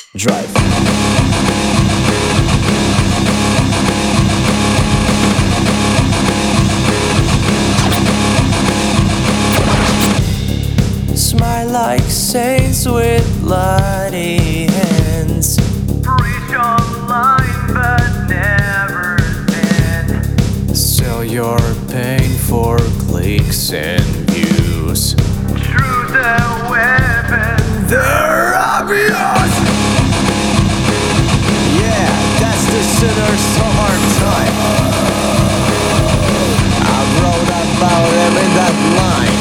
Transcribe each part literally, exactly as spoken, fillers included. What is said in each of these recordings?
Drive. Smile like saints with bloody hands. Preach online but never sin. Sell your pain for clicks and views. Truth a weapon. They're obvious. Yeah, that's the sinner's hard time. I wrote about him in that line.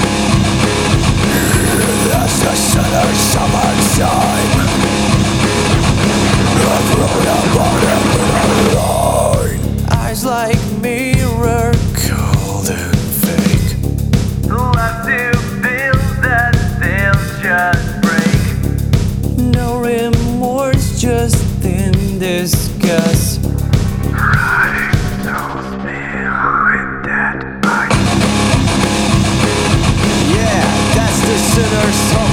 That's the sinner's hard time. I wrote about him in that line. Eyes like mirror, cold and fake. Left to build that they'll just break. No remorse, just in disgust. Hiding souls behind that ice. Yeah, that's the sinner's